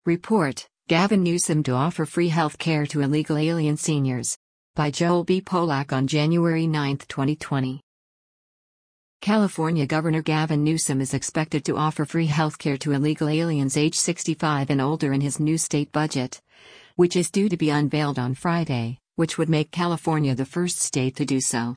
Report, Gavin Newsom to offer free health care to illegal alien seniors. By Joel B. Polak on January 9, 2020. California Governor Gavin Newsom is expected to offer free health care to illegal aliens age 65 and older in his new state budget, which is due to be unveiled on Friday, which would make California the first state to do so.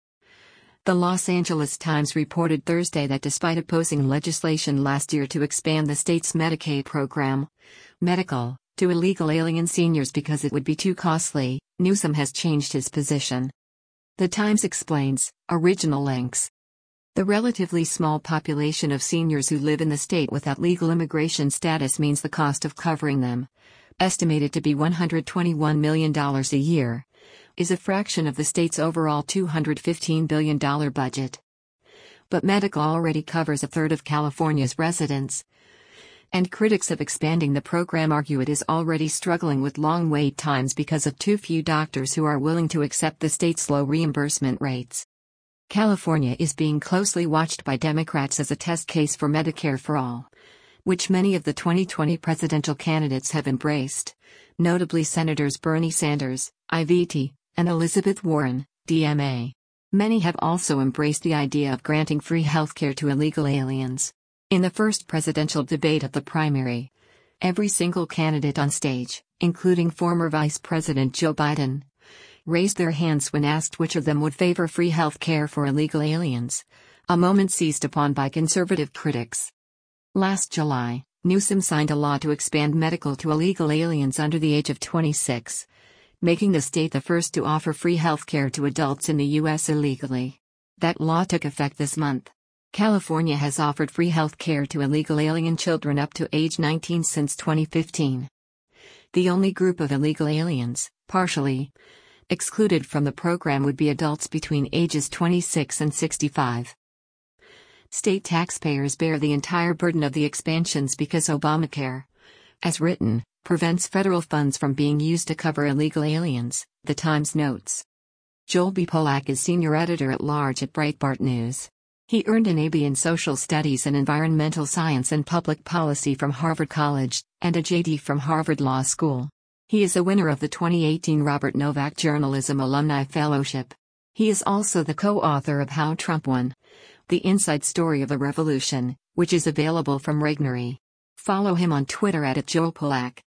The Los Angeles Times reported Thursday that despite opposing legislation last year to expand the state's Medicaid program, medical, to illegal alien seniors because it would be too costly, Newsom has changed his position. The Times explains, original links. The relatively small population of seniors who live in the state without legal immigration status means the cost of covering them, estimated to be $121 million a year, is a fraction of the state's overall $215 billion budget. But medical already covers a third of California's residents, and critics of expanding the program argue it is already struggling with long wait times because of too few doctors who are willing to accept the state's low reimbursement rates. California is being closely watched by Democrats as a test case for Medicare for All, which many of the 2020 presidential candidates have embraced, notably Senators Bernie Sanders, IVT, and Elizabeth Warren, DMA. Many have also embraced the idea of granting free healthcare to illegal aliens. In the first presidential debate of the primary, every single candidate on stage, including former Vice President Joe Biden, raised their hands when asked which of them would favor free health care for illegal aliens, a moment seized upon by conservative critics. Last July, Newsom signed a law to expand medical to illegal aliens under the age of 26, making the state the first to offer free health care to adults in the U.S. illegally. That law took effect this month. California has offered free health care to illegal alien children up to age 19 since 2015. The only group of illegal aliens, partially excluded from the program, would be adults between ages 26 and 65. State taxpayers bear the entire burden of the expansions because Obamacare, as written, prevents federal funds from being used to cover illegal aliens, the Times notes. Joel B. Polak is senior editor-at-large at Breitbart News. He earned an AB in Social Studies and Environmental Science and Public Policy from Harvard College, and a JD from Harvard Law School. He is a winner of the 2018 Robert Novak Journalism Alumni Fellowship. He is also the co-author of How Trump Won: The Inside Story of the Revolution, which is available from Regnery. Follow him on Twitter @JoelPolak.